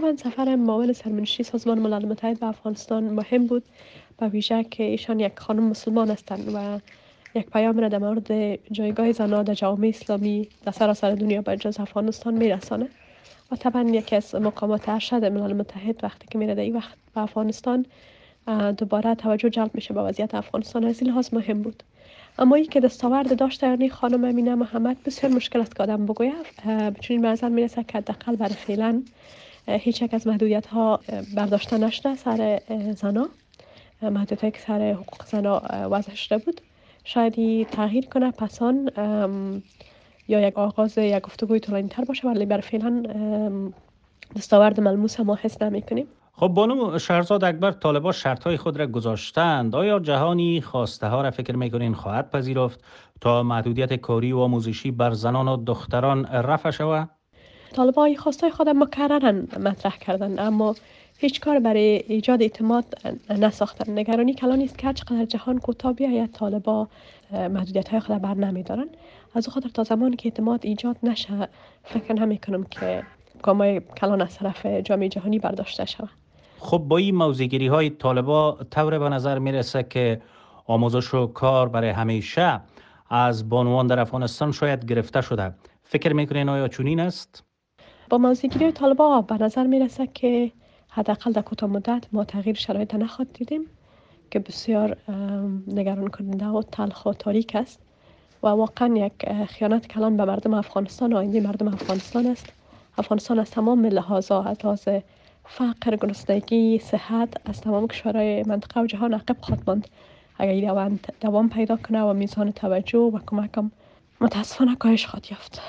طبعا سفر معاون سرمنشی سازمان ملل متحد به افغانستان مهم بود، به ویژه که ایشان یک خانم مسلمان هستند و یک پیام را در مورد جایگاه زنان در جامعه اسلامی در سراسر دنیا به جز افغانستان میرسانه. و طبعا یکی از مقامات ارشد ملل متحد وقتی که میره در این وقت به افغانستان دوباره توجه جلب میشه به وضعیت افغانستان، از این لحاظ مهم بود. اما این که دستاورد داشته یعنی خانم امینه محمد بسیار مشکل است که آدم بگوید، چون به نظر میرسه که حداقل برای فعلا هیچ یک از محدودیت ها برداشته نشده سر زنا، محدودیت که سر حقوق زنا وضع شده بود شاید تغییر کنه پسان یا یک آغاز یک گفتگوی طولانی تر باشه، ولی برای فعلا دستاورد ملموس ما حس نمی کنیم. خب بانو شهرزاد اکبر، طالبان شرطهای خود را گذاشتند. آیا جهانی خواسته ها را فکر میکنین خواهد پذیرفت تا محدودیت کاری و آموزشی بر زنان و دختران رفع شود؟ طالبان این خواسته خود مکررا مطرح کردند اما هیچ کار برای ایجاد اعتماد نساختند. نگرانی کلان است که هر چقدر جهان کوتاه بیاید طالبان محدودیت های خود بر نمیدارند. از او خاطر تا زمانی که اعتماد ایجاد نشه فکر نمی کنم که گامای کلان از طرف جامعه جهانی برداشته شود. خب با این موضع‌گیری های طالبان طور به نظر میرسه که آموزش و کار برای همیشه از بانوان در افغانستان شاید گرفته شده. فکر میکنین آیا چنین است؟ با موضع‌گیری طالبان به نظر میرسه که حداقل در کوتاه مدت ما تغییر شرایط نخواهد دیدیم که بسیار نگران کننده و تلخ و تاریک است و واقعا یک خیانت کلان به مردم افغانستان و آینده مردم افغانستان است. افغانستان از تمام لحاظا، از لحاظ فقر، گرسنگی، صحت، از تمام کشورهای منطقه و جهان عقب خواهد ماند اگر این روند دوام پیدا کنه و میزان توجه و کمک هم متاسفانه کاهش خواهد یافت.